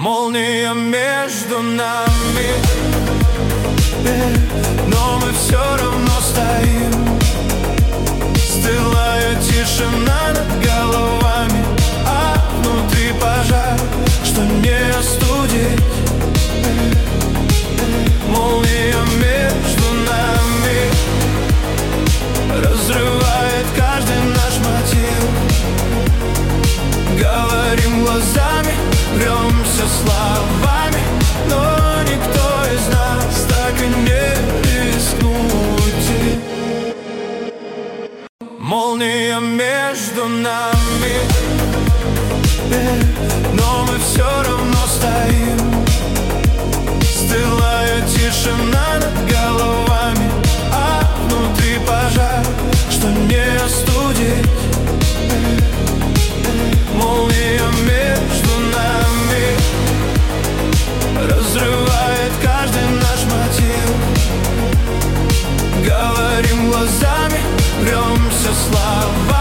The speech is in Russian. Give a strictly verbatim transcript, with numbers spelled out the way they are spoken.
Молния между нами, но мы все равно стоим. Стылая тишина над головами, а внутри пожар, что не остудить. Молния между нами разрывает каждый наш мотив. Говорим глазами, времся словами, но никто из нас так и не рискнул уйти. Молния между нами, но мы все равно стоим. Стылая тишина над головами, а внутри пожар, что не остудить. Молния между нами разрывает каждый наш мотив. Говорим глазами, времся словами.